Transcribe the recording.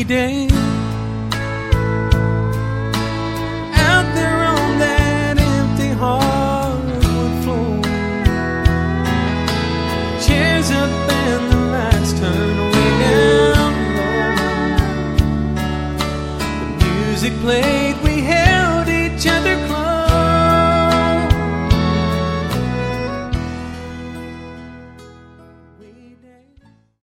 day. Out there on that empty hardwood floor, chairs up and the lights turn way down low. The music plays